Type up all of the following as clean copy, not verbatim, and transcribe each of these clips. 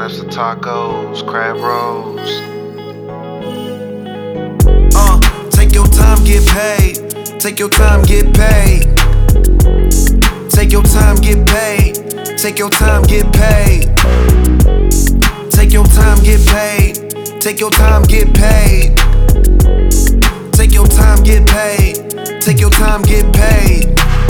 Where's the tacos, crab rolls? Take your time, get paid. Take your time, get paid. Take your time, get paid. Take your time, get paid. Take your time, get paid. Take your time, get paid. Take your time, get paid. Take your time, get paid.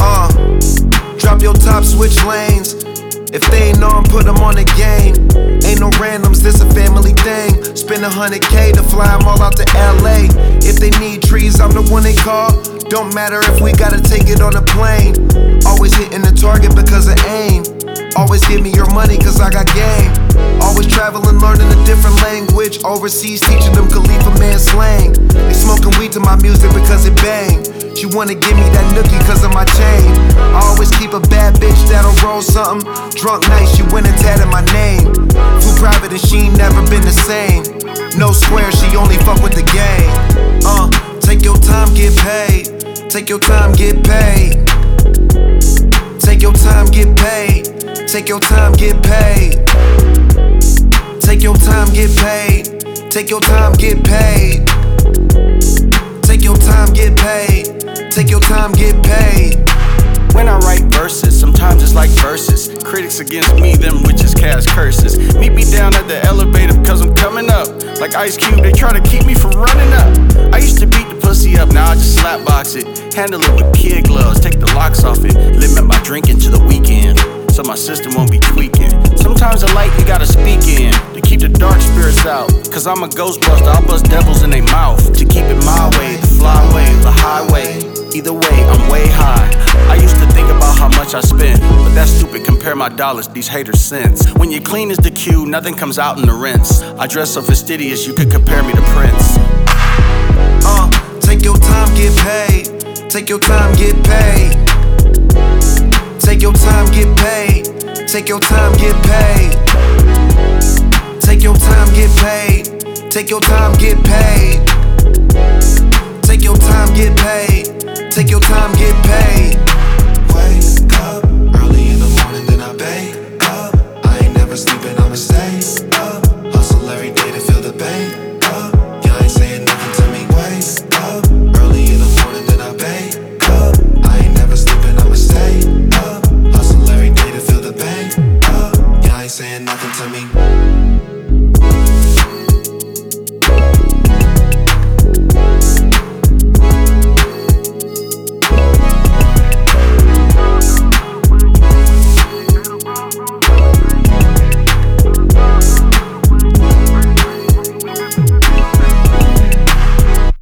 Drop your top, switch lanes. If they ain't on, put them on the game. Ain't no randoms, this a family thing. Spend $100K to fly them all out to LA. If they need trees, I'm the one they call. Don't matter if we gotta take it on a plane. Always hitting the target because of aim. Always give me your money cause I got game. Always traveling, learning a different language. Overseas, teaching them Khalifa man slang. They smoking weed to my music because it bang. She wanna give me that nookie cause of my chain. I always keep a bad bitch that'll roll something. Drunk night, she went and tatted my name. Flew private and she ain't never been the same. No square, she only fuck with the game. Take your time, get paid. Take your time, get paid. Take your time, get paid. Take your time, get paid. Take your time, get paid. Take your time, get paid. Take your time, get paid. Take your time, get paid. When I write verses, sometimes it's like verses. Critics against me, them witches cast curses. Meet me down at the elevator cause I'm coming up. Like Ice Cube, they try to keep me from running up. I used to beat the pussy up, now I just slap box it. Handle it with kid gloves, take the locks off it. Limit my drinking to the weekend, so my system won't be tweaking. Sometimes the light you gotta speak in, to keep the dark spirits out. Cause I'm a ghostbuster, I'll bust devils in their mouth. To keep it my way, the flyway, the highway. Either way, I'm way high. I used to think about how much I spent, but that's stupid, compare my dollars, these haters cents. When you're clean as the Q, nothing comes out in the rinse. I dress so fastidious, you could compare me to Prince. Take your time, get paid. Take your time, get paid. Take your time, get paid. Take your time, get paid. Take your time, get paid. Take your time, get paid. Take your time, get paid. Take your time, get paid.